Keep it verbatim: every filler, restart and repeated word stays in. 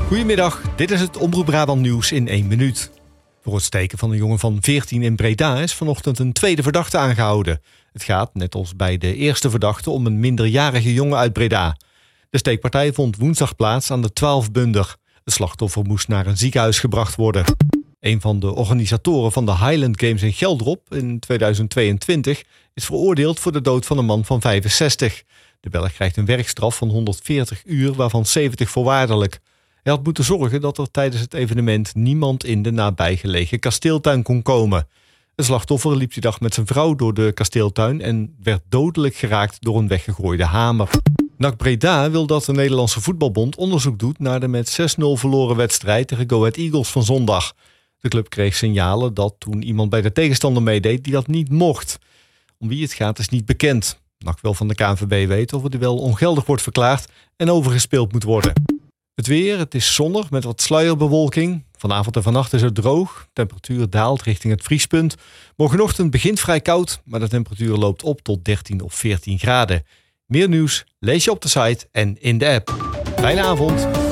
Goedemiddag, dit is het Omroep Brabant nieuws in één minuut. Voor het steken van een jongen van veertien in Breda is vanochtend een tweede verdachte aangehouden. Het gaat, net als bij de eerste verdachte, om een minderjarige jongen uit Breda. De steekpartij vond woensdag plaats aan de Twaalfbunder. Het slachtoffer moest naar een ziekenhuis gebracht worden. Een van de organisatoren van de Highland Games in Geldrop in tweeduizend tweeëntwintig is veroordeeld voor de dood van een man van vijfenzestig. De Belg krijgt een werkstraf van honderdveertig uur, waarvan zeventig voorwaardelijk. Hij had moeten zorgen dat er tijdens het evenement niemand in de nabijgelegen kasteeltuin kon komen. Het slachtoffer liep die dag met zijn vrouw door de kasteeltuin en werd dodelijk geraakt door een weggegooide hamer. N A C Breda wil dat de Nederlandse Voetbalbond onderzoek doet naar de met zes nul verloren wedstrijd tegen Go Ahead Eagles van zondag. De club kreeg signalen dat toen iemand bij de tegenstander meedeed die dat niet mocht. Om wie het gaat is niet bekend. N A C wil van de K N V B weten of het duel ongeldig wordt verklaard en overgespeeld moet worden. Het weer, het is zonnig met wat sluierbewolking. Vanavond en vannacht is het droog. De temperatuur daalt richting het vriespunt. Morgenochtend begint vrij koud, maar de temperatuur loopt op tot dertien of veertien graden. Meer nieuws lees je op de site en in de app. Fijne avond!